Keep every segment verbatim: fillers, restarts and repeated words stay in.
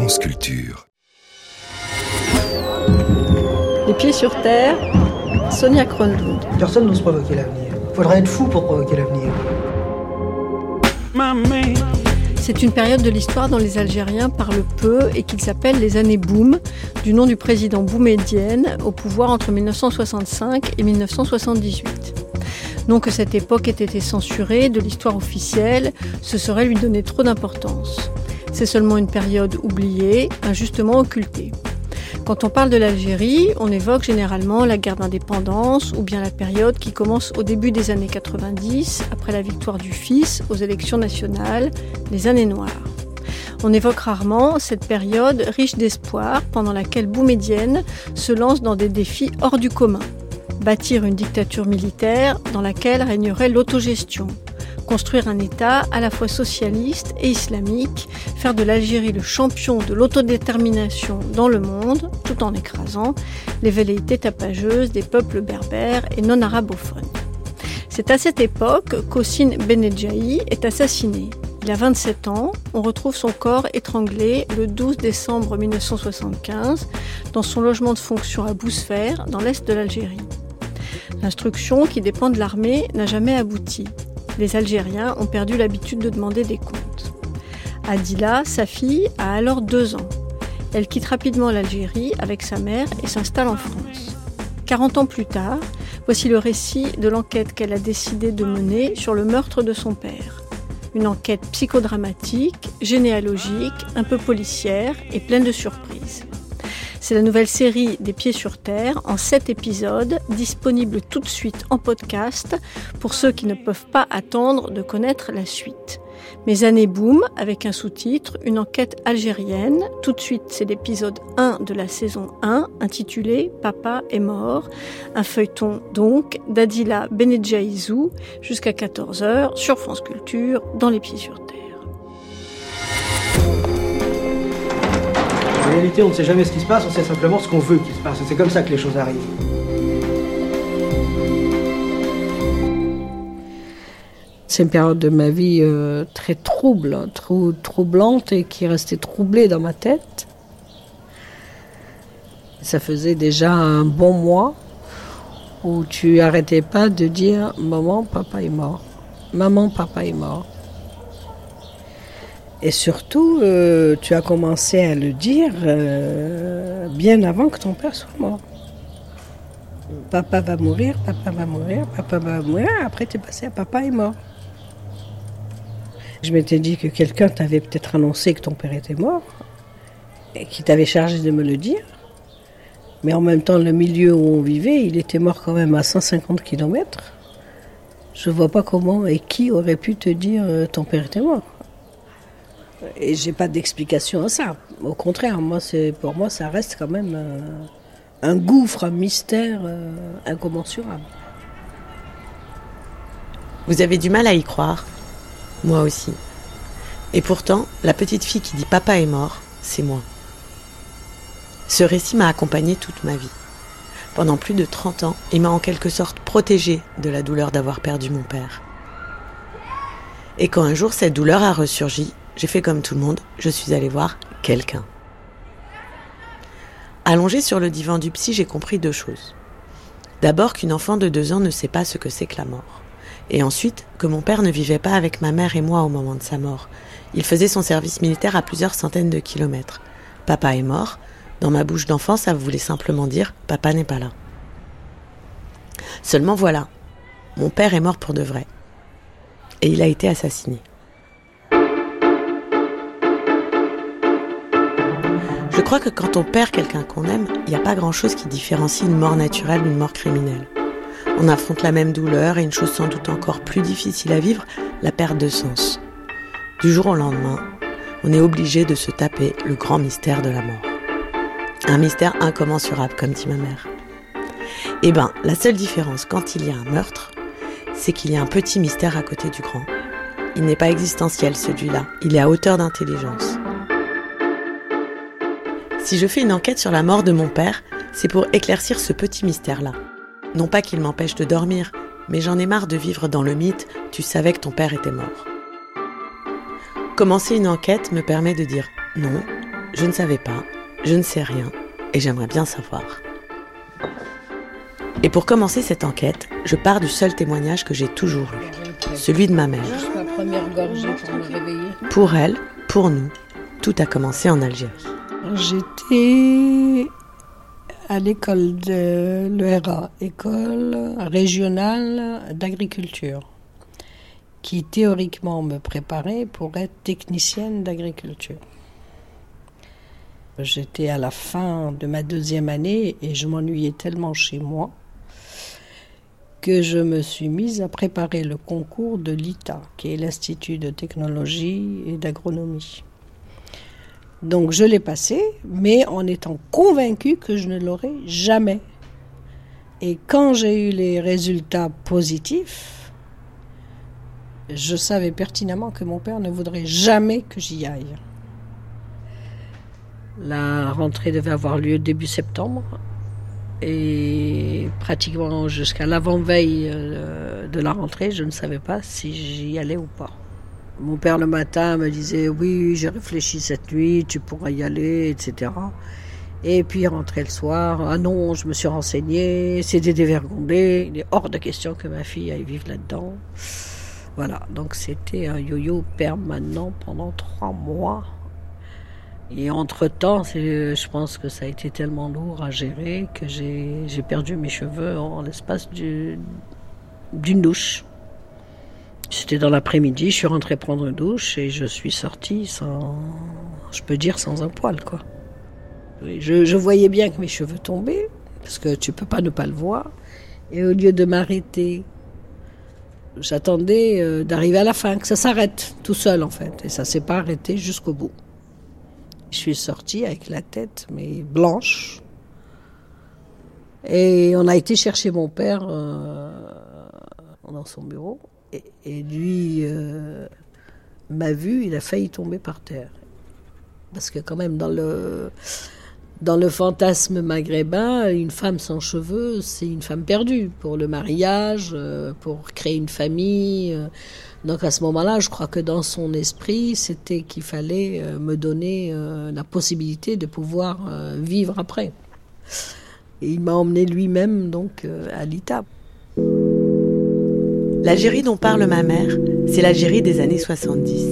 France Culture. Les pieds sur terre, Sonia Kronlund. Personne n'ose provoquer l'avenir. Faudrait être fou pour provoquer l'avenir. C'est une période de l'histoire dont les Algériens parlent peu et qu'ils appellent les années Boum, du nom du président Boumedienne, au pouvoir entre dix-neuf cent soixante-cinq et dix-neuf cent soixante-dix-huit. Non que cette époque ait été censurée de l'histoire officielle, ce serait lui donner trop d'importance. C'est seulement une période oubliée, injustement occultée. Quand on parle de l'Algérie, on évoque généralement la guerre d'indépendance ou bien la période qui commence au début des années quatre-vingt-dix, après la victoire du fils aux élections nationales, les années noires. On évoque rarement cette période riche d'espoir pendant laquelle Boumedienne se lance dans des défis hors du commun. Bâtir une dictature militaire dans laquelle régnerait l'autogestion. Construire un État à la fois socialiste et islamique, faire de l'Algérie le champion de l'autodétermination dans le monde, tout en écrasant les velléités tapageuses des peuples berbères et non arabophones. C'est à cette époque qu'Hossein Benedjaï est assassiné. Il a vingt-sept ans, on retrouve son corps étranglé le douze décembre dix-neuf cent soixante-quinze dans son logement de fonction à Bousfer, dans l'est de l'Algérie. L'instruction, qui dépend de l'armée, n'a jamais abouti. Les Algériens ont perdu l'habitude de demander des comptes. Adila, sa fille, a alors deux ans. Elle quitte rapidement l'Algérie avec sa mère et s'installe en France. quarante ans plus tard, voici le récit de l'enquête qu'elle a décidé de mener sur le meurtre de son père. Une enquête psychodramatique, généalogique, un peu policière et pleine de surprises. C'est la nouvelle série des Pieds sur terre en sept épisodes, disponible tout de suite en podcast pour ceux qui ne peuvent pas attendre de connaître la suite. Mes années Boum, avec un sous-titre, une enquête algérienne. Tout de suite, c'est l'épisode un de la saison un, intitulé « Papa est mort ». Un feuilleton donc d'Adila Benedjaïzou jusqu'à quatorze heures sur France Culture, dans les Pieds sur terre. En réalité, on ne sait jamais ce qui se passe, on sait simplement ce qu'on veut qu'il se passe. C'est comme ça que les choses arrivent. C'est une période de ma vie euh, très trouble, trou- troublante et qui restait troublée dans ma tête. Ça faisait déjà un bon mois où tu arrêtais pas de dire « Maman, papa est mort. Maman, papa est mort. » Et surtout, euh, tu as commencé à le dire euh, bien avant que ton père soit mort. Papa va mourir, papa va mourir, papa va mourir. Après, tu es passé à papa est mort. Je m'étais dit que quelqu'un t'avait peut-être annoncé que ton père était mort et qui t'avait chargé de me le dire. Mais en même temps, le milieu où on vivait, il était mort quand même à cent cinquante kilomètres. Je ne vois pas comment et qui aurait pu te dire euh, ton père était mort. Et j'ai pas d'explication à ça. Au contraire, moi, c'est, pour moi, ça reste quand même un, un gouffre, un mystère euh, incommensurable. Vous avez du mal à y croire. Moi aussi. Et pourtant, la petite fille qui dit « papa est mort », c'est moi. Ce récit m'a accompagnée toute ma vie. Pendant plus de trente ans, il m'a en quelque sorte protégée de la douleur d'avoir perdu mon père. Et quand un jour cette douleur a ressurgi, j'ai fait comme tout le monde, je suis allée voir quelqu'un. Allongée sur le divan du psy, j'ai compris deux choses. D'abord qu'une enfant de deux ans ne sait pas ce que c'est que la mort. Et ensuite, que mon père ne vivait pas avec ma mère et moi au moment de sa mort. Il faisait son service militaire à plusieurs centaines de kilomètres. Papa est mort. Dans ma bouche d'enfant, ça voulait simplement dire « papa n'est pas là ». Seulement voilà, mon père est mort pour de vrai. Et il a été assassiné. Je crois que quand on perd quelqu'un qu'on aime, il n'y a pas grand-chose qui différencie une mort naturelle d'une mort criminelle. On affronte la même douleur et une chose sans doute encore plus difficile à vivre, la perte de sens. Du jour au lendemain, on est obligé de se taper le grand mystère de la mort. Un mystère incommensurable, comme dit ma mère. Eh ben, la seule différence quand il y a un meurtre, c'est qu'il y a un petit mystère à côté du grand. Il n'est pas existentiel celui-là, il est à hauteur d'intelligence. Si je fais une enquête sur la mort de mon père, c'est pour éclaircir ce petit mystère-là. Non pas qu'il m'empêche de dormir, mais j'en ai marre de vivre dans le mythe « tu savais que ton père était mort ». Commencer une enquête me permet de dire « non, Je ne savais pas, je ne sais rien, et j'aimerais bien savoir. Et pour commencer cette enquête, je pars du seul témoignage que j'ai toujours eu, celui de ma mère. Juste ma première gorgée pour me réveiller. Pour elle, pour nous, tout a commencé en Algérie. J'étais à l'école de l'E R A, école régionale d'agriculture, qui théoriquement me préparait pour être technicienne d'agriculture. J'étais à la fin de ma deuxième année et je m'ennuyais tellement chez moi que je me suis mise à préparer le concours de l'I T A, qui est l'Institut de technologie et d'agronomie. Donc je l'ai passé, mais en étant convaincue que je ne l'aurais jamais. Et quand j'ai eu les résultats positifs, je savais pertinemment que mon père ne voudrait jamais que j'y aille. La rentrée devait avoir lieu début septembre et pratiquement jusqu'à l'avant-veille de la rentrée, je ne savais pas si j'y allais ou pas. Mon père le matin me disait « oui, j'ai réfléchi cette nuit, tu pourras y aller, et cetera » Et puis il rentrait le soir, « ah non, je me suis renseigné, c'était dévergondé, il est hors de question que ma fille aille vivre là-dedans ». Voilà, donc c'était un yo-yo permanent pendant trois mois. Et entre-temps, c'est, je pense que ça a été tellement lourd à gérer que j'ai, j'ai perdu mes cheveux en l'espace du, d'une douche. C'était dans l'après-midi, je suis rentrée prendre une douche et je suis sortie sans, je peux dire, sans un poil, quoi. Je, je voyais bien que mes cheveux tombaient, parce que tu peux pas ne pas le voir. Et au lieu de m'arrêter, j'attendais euh, d'arriver à la fin, que ça s'arrête tout seul, en fait. Et ça s'est pas arrêté jusqu'au bout. Je suis sortie avec la tête, mais blanche. Et on a été chercher mon père euh, dans son bureau. Et, et lui euh, m'a vu, il a failli tomber par terre. Parce que quand même, dans le, dans le fantasme maghrébin, une femme sans cheveux, c'est une femme perdue pour le mariage, euh, pour créer une famille. Euh, donc à ce moment-là, je crois que dans son esprit, c'était qu'il fallait euh, me donner euh, la possibilité de pouvoir euh, vivre après. Et il m'a emmené lui-même donc euh, à l'I T A. L'Algérie dont parle ma mère, c'est l'Algérie des années soixante-dix.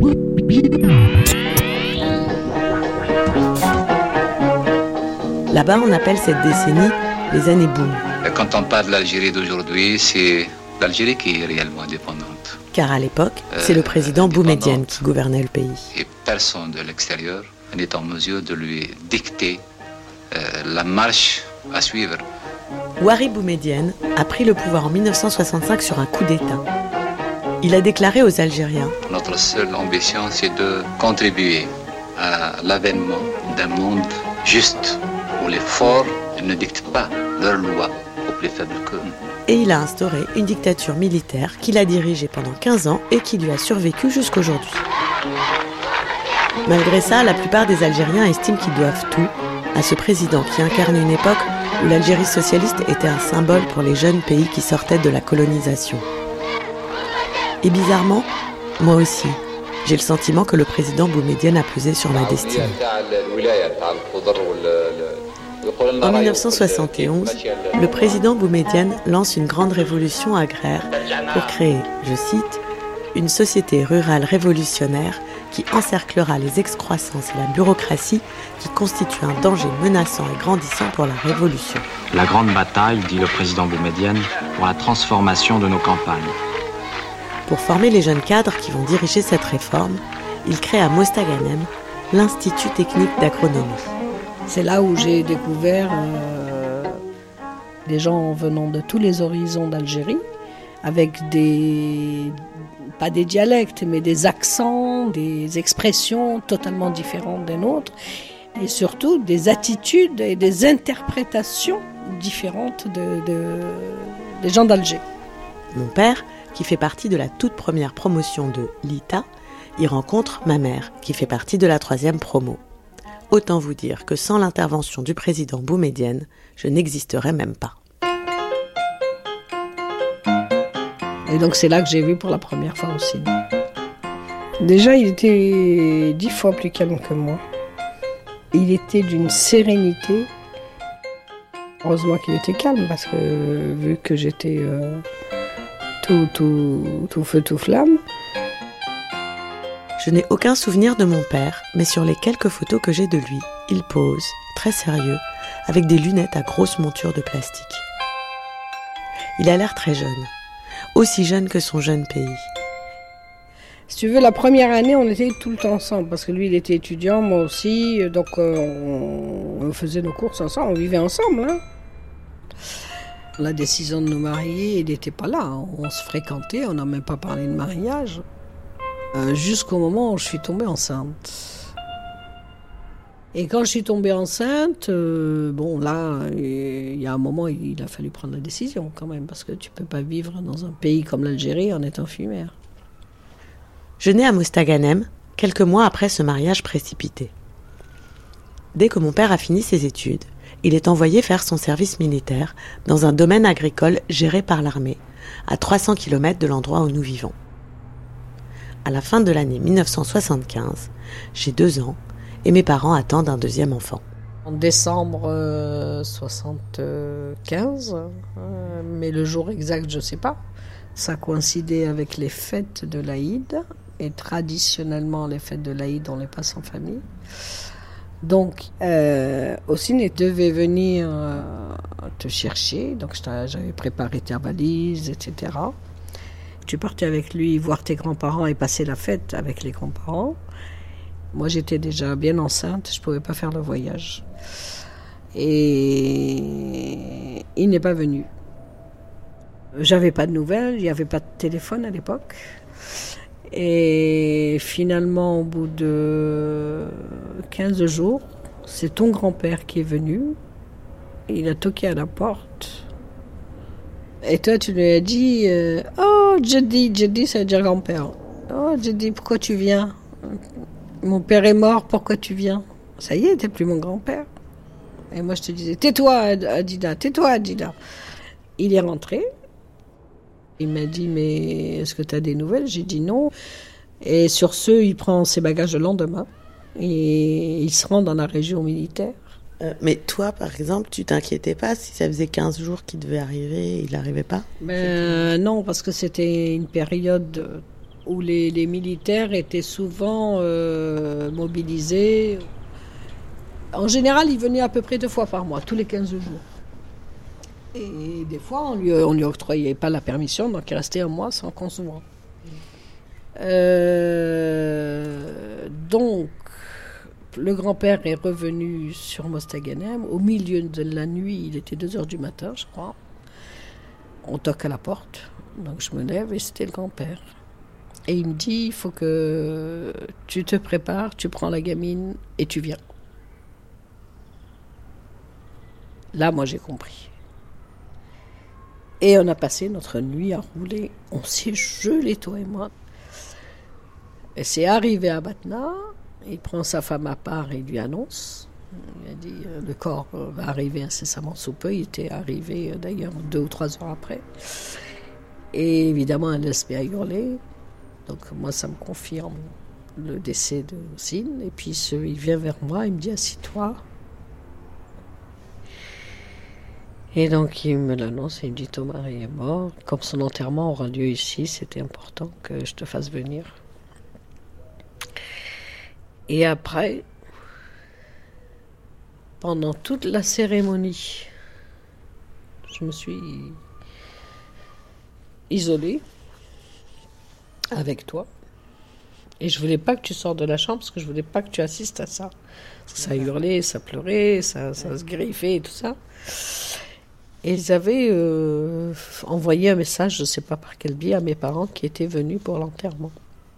Là-bas, on appelle cette décennie les années boom. Quand on parle de l'Algérie d'aujourd'hui, c'est l'Algérie qui est réellement indépendante. Car à l'époque, c'est le président euh, Boumedienne qui gouvernait le pays. Et personne de l'extérieur n'est en mesure de lui dicter euh, la marche à suivre. Ouari Boumedienne a pris le pouvoir en dix-neuf cent soixante-cinq sur un coup d'État. Il a déclaré aux Algériens « Notre seule ambition, c'est de contribuer à l'avènement d'un monde juste, où les forts ne dictent pas leurs lois aux plus faibles qu'eux. » Et il a instauré une dictature militaire qu'il a dirigée pendant quinze ans et qui lui a survécu jusqu'aujourd'hui. Malgré ça, la plupart des Algériens estiment qu'ils doivent tout à ce président qui incarne une époque où l'Algérie socialiste était un symbole pour les jeunes pays qui sortaient de la colonisation. Et bizarrement, moi aussi, j'ai le sentiment que le président Boumedienne a pesé sur ma destinée. En dix-neuf cent soixante et onze, le président Boumedienne lance une grande révolution agraire pour créer, je cite, une société rurale révolutionnaire qui encerclera les excroissances et la bureaucratie qui constituent un danger menaçant et grandissant pour la révolution. La grande bataille, dit le président Boumedienne, pour la transformation de nos campagnes. Pour former les jeunes cadres qui vont diriger cette réforme, il crée à Mostaganem l'Institut technique d'agronomie. C'est là où j'ai découvert euh, des gens venant de tous les horizons d'Algérie, avec des, pas des dialectes, mais des accents, des expressions totalement différentes des nôtres, et surtout des attitudes et des interprétations différentes de, de, des gens d'Alger. Mon père, qui fait partie de la toute première promotion de l'I T A, y rencontre ma mère, qui fait partie de la troisième promo. Autant vous dire que sans l'intervention du président Boumedienne, je n'existerais même pas. Et donc c'est là que j'ai vu pour la première fois aussi. Déjà, il était dix fois plus calme que moi. Il était d'une sérénité. Heureusement qu'il était calme, parce que vu que j'étais euh, tout, tout, tout feu, tout flamme. Je n'ai aucun souvenir de mon père, mais sur les quelques photos que j'ai de lui, il pose, très sérieux, avec des lunettes à grosse monture de plastique. Il a l'air très jeune, aussi jeune que son jeune pays. Si tu veux, la première année, on était tout le temps ensemble, parce que lui, il était étudiant, moi aussi, donc euh, on, on faisait nos courses ensemble, on vivait ensemble. Hein. La décision de nous marier, il n'était pas là, hein. On se fréquentait, on n'a même pas parlé de mariage, euh, jusqu'au moment où je suis tombée enceinte. Et quand je suis tombée enceinte, euh, bon là, il y a un moment, il a fallu prendre la décision quand même, parce que tu ne peux pas vivre dans un pays comme l'Algérie en étant fumère. Je nais à Mostaganem, quelques mois après ce mariage précipité. Dès que mon père a fini ses études, il est envoyé faire son service militaire dans un domaine agricole géré par l'armée, à trois cents kilomètres de l'endroit où nous vivons. À la fin de l'année mille neuf cent soixante-quinze, j'ai deux ans et mes parents attendent un deuxième enfant. En décembre euh, soixante-quinze, euh, mais le jour exact, je ne sais pas. Ça coïncidait avec les fêtes de l'Aïd. Et traditionnellement, les fêtes de l'Aïd, on les passe en famille. Donc, euh, Ossine devait venir euh, te chercher. Donc, j'avais préparé ta valise, et cetera. Tu partais avec lui voir tes grands-parents et passer la fête avec les grands-parents. Moi, j'étais déjà bien enceinte. Je ne pouvais pas faire le voyage. Et il n'est pas venu. J'avais pas de nouvelles. Il n'y avait pas de téléphone à l'époque. Et finalement, au bout de quinze jours, c'est ton grand-père qui est venu. Il a toqué à la porte. Et toi, tu lui as dit euh, « Oh, Jedi, Jedi, ça veut dire grand-père. Oh, Jedi, pourquoi tu viens? Mon père est mort, pourquoi tu viens? Ça y est, t'es plus mon grand-père. » Et moi, je te disais « Tais-toi, Adida, tais-toi, Adida. » Il est rentré. Il m'a dit, mais est-ce que tu as des nouvelles? J'ai dit non. Et sur ce, il prend ses bagages le lendemain et il se rend dans la région militaire. Euh, mais toi, par exemple, tu t'inquiétais pas si ça faisait quinze jours qu'il devait arriver et il n'arrivait pas? Ben, non, parce que c'était une période où les, les militaires étaient souvent euh, mobilisés. En général, ils venaient à peu près deux fois par mois, tous les quinze jours. Et des fois, on lui, on lui octroyait pas la permission, donc il restait un mois sans qu'on se voit. Euh, donc, le grand-père est revenu sur Mostaganem. Au milieu de la nuit, il était deux heures du matin, je crois. On toque à la porte, donc je me lève et c'était le grand-père. Et il me dit, il faut que tu te prépares, tu prends la gamine et tu viens. Là, moi, j'ai compris. Et on a passé notre nuit à rouler. On s'est gelés, toi et moi. Et c'est arrivé à Batna. Il prend sa femme à part et il lui annonce. Il a dit euh, le corps va arriver incessamment sous peu. Il était arrivé euh, d'ailleurs deux ou trois heures après. Et évidemment, elle se met à hurler. Donc moi, ça me confirme le décès de Ossine. Et puis ce, il vient vers moi, il me dit assis-toi. Et donc il me l'annonce, il me dit ton mari est mort. Comme son enterrement aura lieu ici, c'était important que je te fasse venir. Et après, pendant toute la cérémonie, je me suis isolée avec toi. Et je voulais pas que tu sortes de la chambre parce que je voulais pas que tu assistes à ça. Parce que ça hurlait, ça pleurait, ça, ça se griffait et tout ça. Et ils avaient euh, envoyé un message, je ne sais pas par quel biais, à mes parents qui étaient venus pour l'enterrement.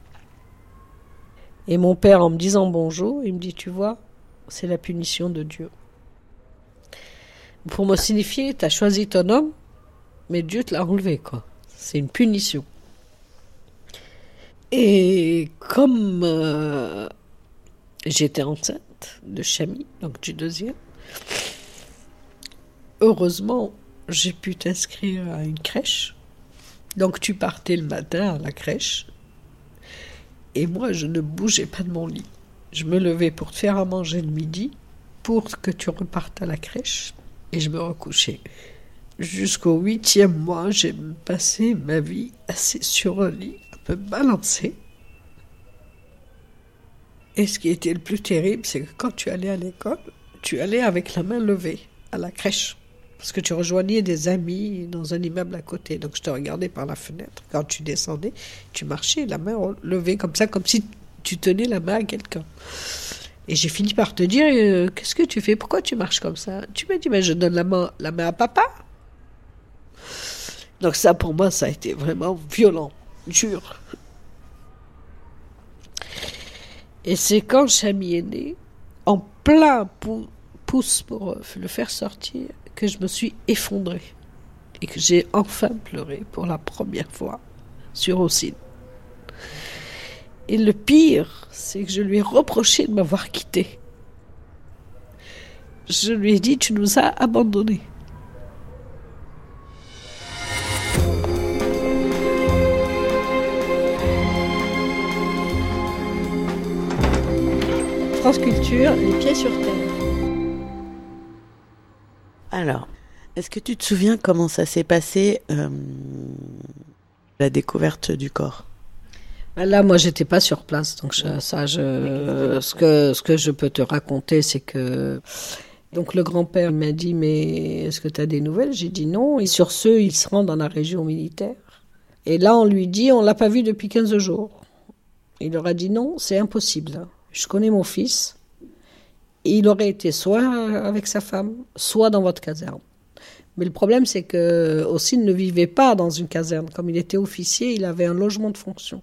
Et mon père, en me disant bonjour, il me dit, tu vois, c'est la punition de Dieu. Pour me signifier, tu as choisi ton homme, mais Dieu te l'a enlevé, quoi. C'est une punition. Et comme euh, j'étais enceinte de Chami, donc du deuxième, heureusement, j'ai pu t'inscrire à une crèche. Donc tu partais le matin à la crèche. Et moi, je ne bougeais pas de mon lit. Je me levais pour te faire à manger le midi. pour que tu repartes à la crèche. Et je me recouchais. Jusqu'au huitième mois, j'ai passé ma vie assise sur un lit, un peu balancée. Et ce qui était le plus terrible, c'est que quand tu allais à l'école, tu allais avec la main levée à la crèche. Parce que tu rejoignais des amis dans un immeuble à côté. Donc je te regardais par la fenêtre. Quand tu descendais, tu marchais la main levée comme ça, comme si tu tenais la main à quelqu'un. Et j'ai fini par te dire, euh, qu'est-ce que tu fais? Pourquoi tu marches comme ça? Tu m'as dit, mais je donne la main, la main à papa. Donc ça, pour moi, ça a été vraiment violent, dur. Et c'est quand Chami est né, en plein pou- pouce pour euh, le faire sortir, que je me suis effondrée. Et que j'ai enfin pleuré pour la première fois sur Hocine. Et le pire, c'est que je lui ai reproché de m'avoir quittée. Je lui ai dit, tu nous as abandonnés. France Culture, les pieds sur terre. Alors, est-ce que tu te souviens comment ça s'est passé, euh, la découverte du corps? Là, moi, j'étais pas sur place, donc je, ça, je, ce que ce que je peux te raconter, c'est que donc le grand-père m'a dit, mais est-ce que tu as des nouvelles? J'ai dit non. Et sur ce, il se rend dans la région militaire. Et là, on lui dit, on l'a pas vu depuis quinze jours. Il leur a dit non, c'est impossible. Je connais mon fils. Et il aurait été soit avec sa femme, soit dans votre caserne. Mais le problème, c'est que Hocine ne vivait pas dans une caserne. Comme il était officier, il avait un logement de fonction.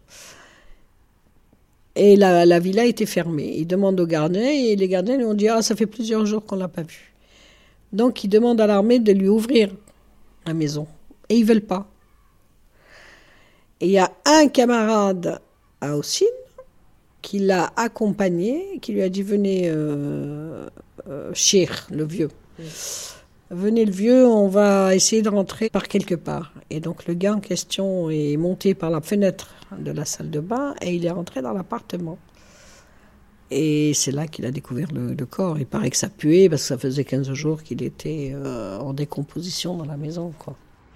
Et la, la villa était fermée. Il demande aux gardiens, et les gardiens lui ont dit « Ah, ça fait plusieurs jours qu'on ne l'a pas vu. » Donc, il demande à l'armée de lui ouvrir la maison. Et ils ne veulent pas. Et il y a un camarade à Hocine qui l'a accompagné, qui lui a dit « Venez, euh, euh, Chir, le vieux. Oui. Venez le vieux, on va essayer de rentrer par quelque part. » Et donc le gars en question est monté par la fenêtre de la salle de bain et il est rentré dans l'appartement. Et c'est là qu'il a découvert le, le corps. Il paraît que ça puait parce que ça faisait quinze jours qu'il était euh, en décomposition dans la maison, quoi.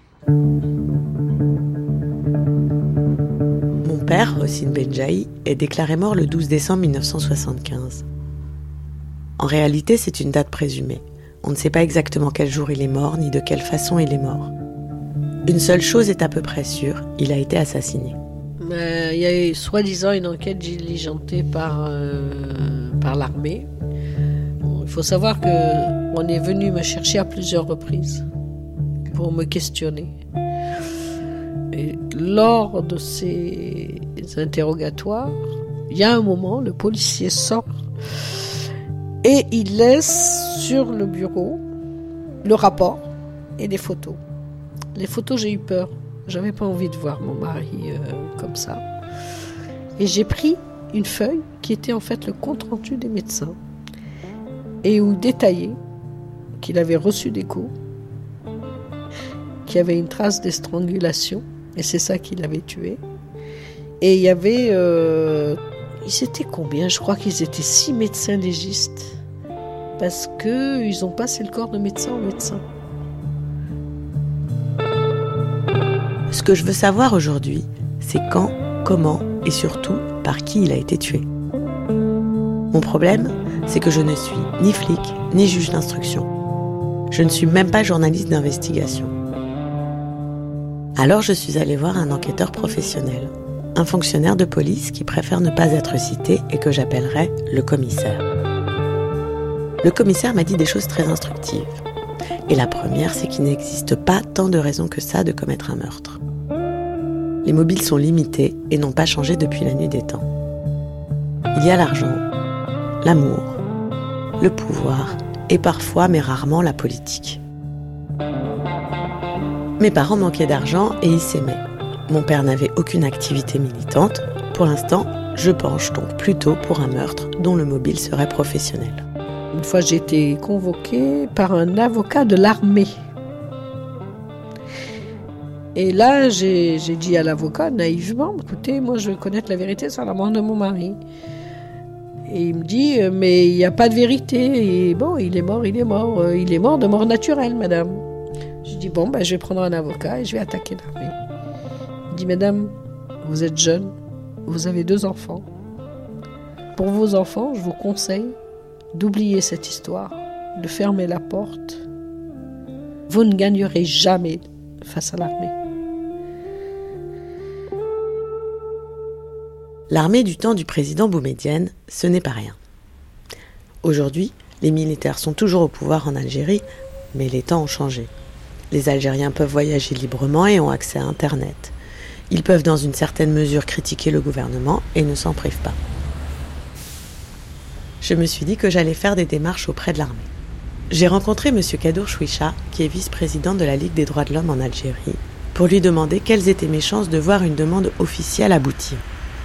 Mon père, Hocine Benjaï, est déclaré mort le douze décembre mille neuf cent soixante-quinze. En réalité, c'est une date présumée. On ne sait pas exactement quel jour il est mort, ni de quelle façon il est mort. Une seule chose est à peu près sûre, il a été assassiné. Euh, il y a eu soi-disant une enquête diligentée par, euh, par l'armée. Bon, il faut savoir qu'on est venu me chercher à plusieurs reprises pour me questionner. Et lors de ces interrogatoires, il y a un moment, le policier sort et il laisse sur le bureau le rapport et des photos. Les photos, j'ai eu peur. J'avais pas envie de voir mon mari euh, comme ça. Et j'ai pris une feuille qui était en fait le compte-rendu des médecins et où détaillait qu'il avait reçu des coups, qu'il y avait une trace d'estrangulation et c'est ça qui l'avait tué. Et il y avait... Euh, ils étaient combien? Je crois qu'ils étaient six médecins légistes parce qu'ils ont passé le corps de médecin en médecin. Ce que je veux savoir aujourd'hui, c'est quand, comment et surtout par qui il a été tué. Mon problème, c'est que je ne suis ni flic, ni juge d'instruction. Je ne suis même pas journaliste d'investigation. Alors je suis allée voir un enquêteur professionnel, un fonctionnaire de police qui préfère ne pas être cité et que j'appellerai le commissaire. Le commissaire m'a dit des choses très instructives. Et la première, c'est qu'il n'existe pas tant de raisons que ça de commettre un meurtre. Les mobiles sont limités et n'ont pas changé depuis la nuit des temps. Il y a l'argent, l'amour, le pouvoir et parfois, mais rarement, la politique. Mes parents manquaient d'argent et ils s'aimaient. Mon père n'avait aucune activité militante. Pour l'instant, je penche donc plutôt pour un meurtre dont le mobile serait professionnel. Une fois, j'ai été convoquée par un avocat de l'armée. Et là, j'ai, j'ai dit à l'avocat, naïvement, écoutez, moi je veux connaître la vérité sur la mort de mon mari. Et il me dit, euh, mais il n'y a pas de vérité. Et bon, il est mort, il est mort. Euh, il est mort de mort naturelle, madame. Je dis, bon, ben, je vais prendre un avocat et je vais attaquer l'armée. Il dit, madame, vous êtes jeune, vous avez deux enfants. Pour vos enfants, je vous conseille d'oublier cette histoire, de fermer la porte. Vous ne gagnerez jamais face à l'armée. L'armée du temps du président Boumedienne, ce n'est pas rien. Aujourd'hui, les militaires sont toujours au pouvoir en Algérie, mais les temps ont changé. Les Algériens peuvent voyager librement et ont accès à Internet. Ils peuvent dans une certaine mesure critiquer le gouvernement et ne s'en privent pas. Je me suis dit que j'allais faire des démarches auprès de l'armée. J'ai rencontré M. Kadour Chouicha, qui est vice-président de la Ligue des droits de l'homme en Algérie, pour lui demander quelles étaient mes chances de voir une demande officielle aboutir.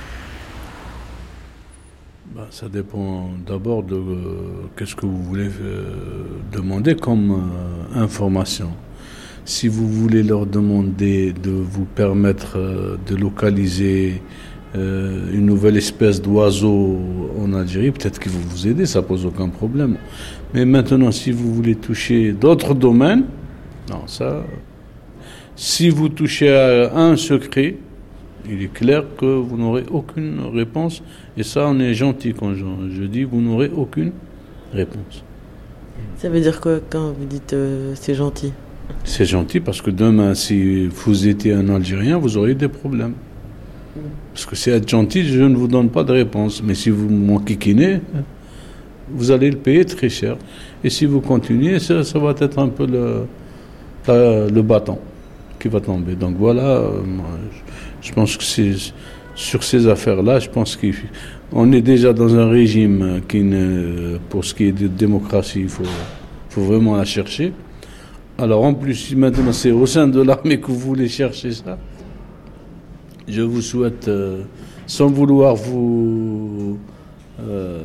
Ben, ça dépend d'abord de euh, qu'est-ce que vous voulez euh, demander comme euh, information. Si vous voulez leur demander de vous permettre euh, de localiser euh, une nouvelle espèce d'oiseau en Algérie, peut-être qu'ils vont vous aider, ça pose aucun problème. Mais maintenant, si vous voulez toucher d'autres domaines, non, ça... Si vous touchez à un secret, il est clair que vous n'aurez aucune réponse. Et ça, on est gentil quand je, je dis vous n'aurez aucune réponse. Ça veut dire quoi quand vous dites euh, c'est gentil ? C'est gentil parce que demain, si vous étiez un Algérien, vous auriez des problèmes. Parce que c'est être gentil, je ne vous donne pas de réponse. Mais si vous m'enquiquinez, vous allez le payer très cher. Et si vous continuez, ça, ça va être un peu le, le, le bâton qui va tomber. Donc voilà, euh, je, je pense que c'est sur ces affaires-là, je pense qu'on est déjà dans un régime qui, ne, pour ce qui est de démocratie, il faut, faut vraiment la chercher. Alors en plus, si maintenant c'est au sein de l'armée que vous voulez chercher ça, je vous souhaite, euh, sans vouloir vous, euh,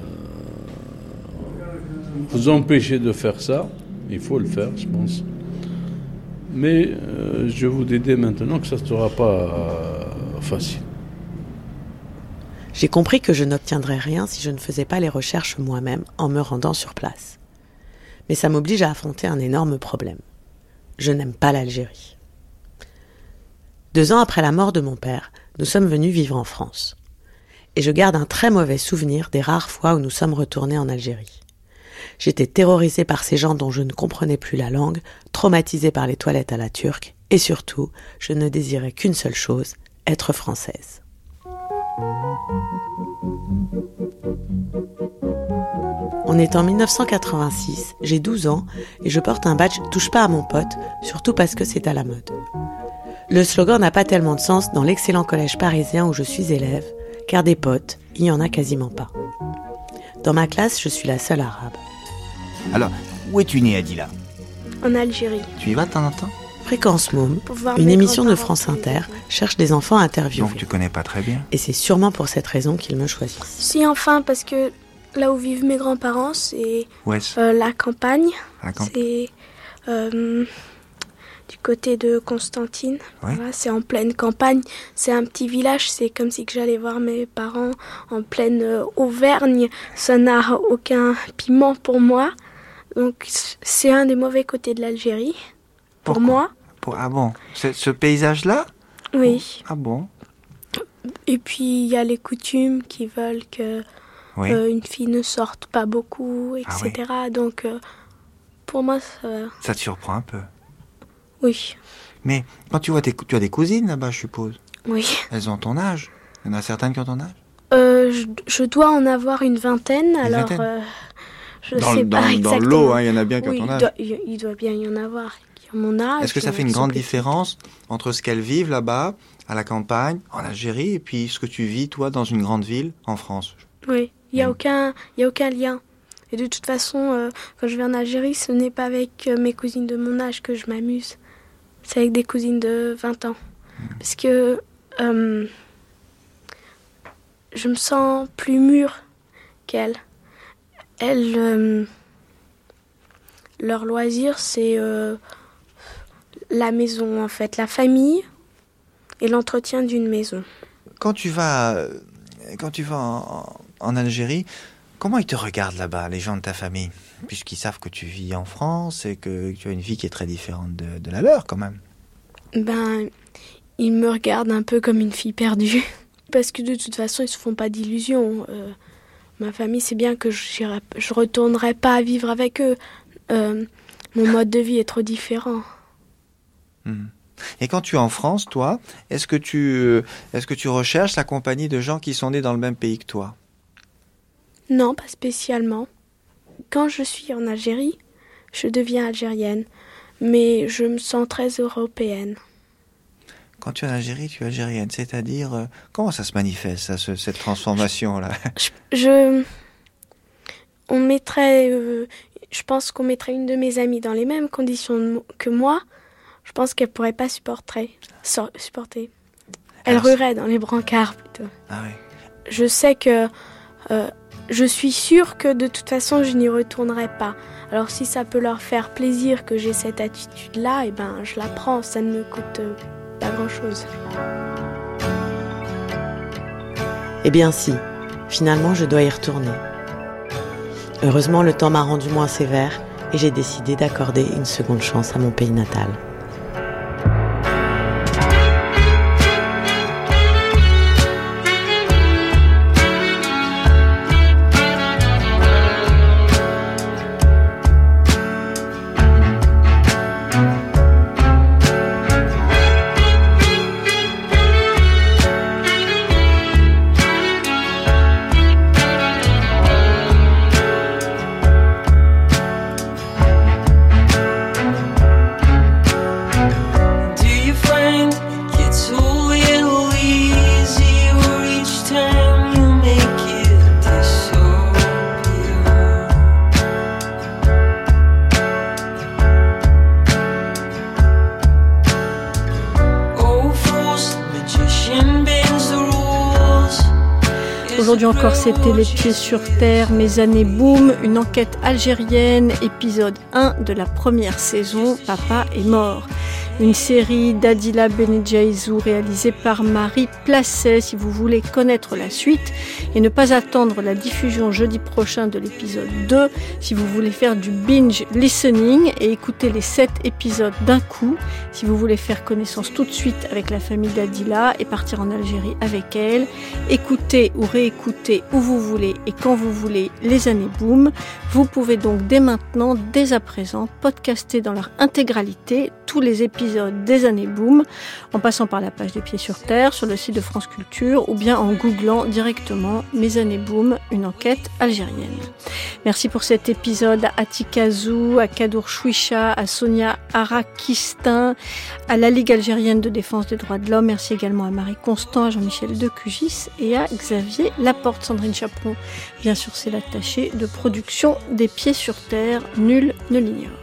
vous empêcher de faire ça, il faut le faire, je pense. Mais euh, je vous dis dès maintenant que ça ne sera pas euh, facile. J'ai compris que je n'obtiendrais rien si je ne faisais pas les recherches moi-même en me rendant sur place. Mais ça m'oblige à affronter un énorme problème. Je n'aime pas l'Algérie. Deux ans après la mort de mon père, nous sommes venus vivre en France. Et je garde un très mauvais souvenir des rares fois où nous sommes retournés en Algérie. J'étais terrorisée par ces gens dont je ne comprenais plus la langue, traumatisée par les toilettes à la turque, et surtout, je ne désirais qu'une seule chose, être française. On est en dix-neuf cent quatre-vingt-six, j'ai douze ans et je porte un badge « Touche pas à mon pote », surtout parce que c'est à la mode. Le slogan n'a pas tellement de sens dans l'excellent collège parisien où je suis élève, car des potes, il n'y en a quasiment pas. Dans ma classe, je suis la seule arabe. Alors, où es-tu née, Adila ? En Algérie. Tu y vas de temps en temps ? Fréquence Môme, une émission de France Inter, cherche des enfants interviewés. Donc tu connais pas très bien ? Et c'est sûrement pour cette raison qu'ils me choisissent. Si, enfin, parce que là où vivent mes grands-parents, c'est euh, la campagne. La camp- c'est euh, du côté de Constantine. Ouais. Voilà, c'est en pleine campagne. C'est un petit village. C'est comme si que j'allais voir mes parents en pleine euh, Auvergne. Ça n'a aucun piment pour moi. Donc c'est un des mauvais côtés de l'Algérie. Pour Pourquoi ? moi. Pour, ah bon, c'est, ce paysage-là ? Oui. Ah bon ? Et puis il y a les coutumes qui veulent que oui. euh, une fille ne sorte pas beaucoup, et cetera. Ah oui. Donc euh, pour moi, ça... Ça te surprend un peu ? Oui. Mais quand tu vois tes, tu as des cousines là-bas, je suppose ? Oui. Elles ont ton âge ? Il y en a certaines qui ont ton âge ? euh, je, je dois en avoir une vingtaine, une alors vingtaine. Euh, je dans, sais dans, pas exactement. Dans l'eau, hein, il y en a bien qui oui, ont ton âge. Doit, il, il doit bien y en avoir qui ont mon âge. Est-ce que ça fait une grande petite différence entre ce qu'elles vivent là-bas, à la campagne, en Algérie, et puis ce que tu vis, toi, dans une grande ville, en France ? Oui, il n'y a, mmh. a aucun lien. Et de toute façon, euh, quand je vais en Algérie, ce n'est pas avec euh, mes cousines de mon âge que je m'amuse. C'est avec des cousines de vingt ans. Mmh. Parce que euh, je me sens plus mûre qu'elles. Elles, euh, leur loisir, c'est euh, la maison, en fait, la famille et l'entretien d'une maison. Quand tu vas, quand tu vas en, en Algérie, comment ils te regardent là-bas, les gens de ta famille? Puisqu'ils savent que tu vis en France et que tu as une vie qui est très différente de, de la leur, quand même. Ben, ils me regardent un peu comme une fille perdue. Parce que de toute façon, ils se font pas d'illusions. Euh, ma famille, c'est bien que je ne retournerai pas vivre avec eux. Euh, mon mode de vie est trop différent. Mmh. Et quand tu es en France, toi, est-ce que tu, est-ce que tu recherches la compagnie de gens qui sont nés dans le même pays que toi? Non, pas spécialement. Quand je suis en Algérie, je deviens algérienne, mais je me sens très européenne. Quand tu es en Algérie, tu es algérienne, c'est-à-dire, euh, comment ça se manifeste, ça, ce, cette transformation-là? je, je... On mettrait... Euh, je pense qu'on mettrait une de mes amies dans les mêmes conditions que moi. Je pense qu'elle ne pourrait pas supporter. So, supporter. Elle Alors, ruerait dans les brancards, plutôt. Ah oui. Je sais que... Euh, je suis sûre que de toute façon, je n'y retournerai pas. Alors si ça peut leur faire plaisir que j'ai cette attitude-là, eh ben, je la prends, ça ne me coûte pas grand-chose. Eh bien si, finalement je dois y retourner. Heureusement, le temps m'a rendu moins sévère et j'ai décidé d'accorder une seconde chance à mon pays natal. Aujourd'hui encore, c'était Les Pieds sur Terre, Mes années boom, une enquête algérienne, épisode un de la première saison, Papa est mort. Une série d'Adila Benedjaïzou réalisée par Marie Placet. Si vous voulez connaître la suite et ne pas attendre la diffusion jeudi prochain de l'épisode deux, si vous voulez faire du binge listening et écouter les sept épisodes d'un coup, si vous voulez faire connaissance tout de suite avec la famille d'Adila et partir en Algérie avec elle, écoutez ou réécoutez où vous voulez et quand vous voulez Les années boom, vous pouvez donc dès maintenant, dès à présent, podcaster dans leur intégralité tous les épisodes des années boom, en passant par la page des Pieds sur Terre, sur le site de France Culture, ou bien en googlant directement Mes années boom, une enquête algérienne. Merci pour cet épisode à Atikazou, à Kadour Chouicha, à Sonia Arakistin, à la Ligue algérienne de défense des droits de l'homme. Merci également à Marie Constant, à Jean-Michel Decugis et à Xavier Laporte. Sandrine Chaperon, bien sûr, c'est l'attachée de production des Pieds sur Terre, nul ne l'ignore.